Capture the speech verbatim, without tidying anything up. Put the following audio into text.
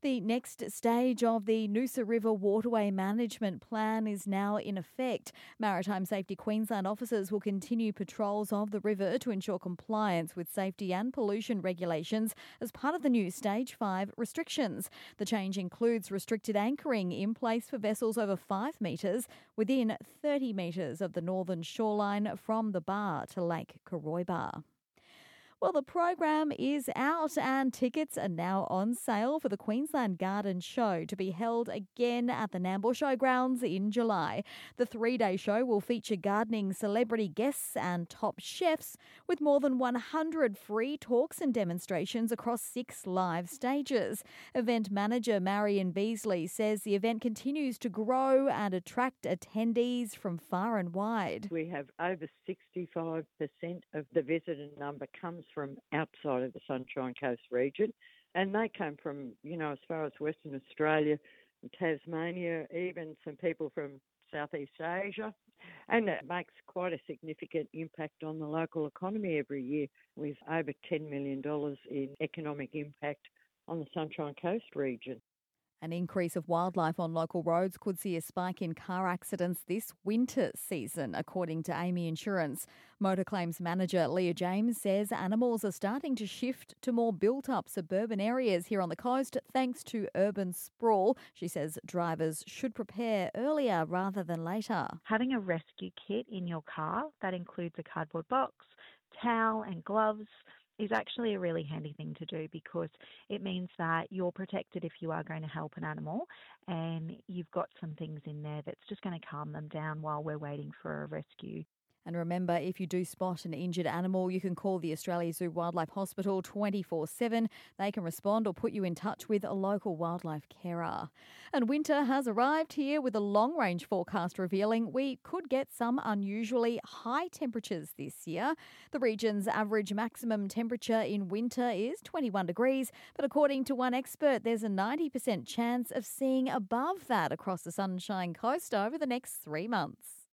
The next stage of the Noosa River Waterway Management Plan is now in effect. Maritime Safety Queensland officers will continue patrols of the river to ensure compliance with safety and pollution regulations as part of the new Stage five restrictions. The change includes restricted anchoring in place for vessels over five metres within thirty metres of the northern shoreline from the bar to Lake Koroiba. Well, the program is out and tickets are now on sale for the Queensland Garden Show to be held again at the Nambour Showgrounds in July. The three-day show will feature gardening celebrity guests and top chefs with more than one hundred free talks and demonstrations across six live stages. Event manager Marion Beasley says the event continues to grow and attract attendees from far and wide. We have over sixty-five percent of the visitor number comes from outside of the Sunshine Coast region, and they come from, you know, as far as Western Australia, Tasmania, even some people from Southeast Asia, and it makes quite a significant impact on the local economy every year, with over ten million dollars in economic impact on the Sunshine Coast region. An increase of wildlife on local roads could see a spike in car accidents this winter season, according to A M I Insurance. Motor claims manager Leah James says animals are starting to shift to more built-up suburban areas here on the coast thanks to urban sprawl. She says drivers should prepare earlier rather than later. Having a rescue kit in your car that includes a cardboard box, towel and gloves is actually a really handy thing to do, because it means that you're protected if you are going to help an animal, and you've got some things in there that's just going to calm them down while we're waiting for a rescue. And remember, if you do spot an injured animal, you can call the Australia Zoo Wildlife Hospital twenty-four seven. They can respond or put you in touch with a local wildlife carer. And winter has arrived here with a long-range forecast revealing we could get some unusually high temperatures this year. The region's average maximum temperature in winter is twenty-one degrees, but according to one expert, there's a ninety percent chance of seeing above that across the Sunshine Coast over the next three months.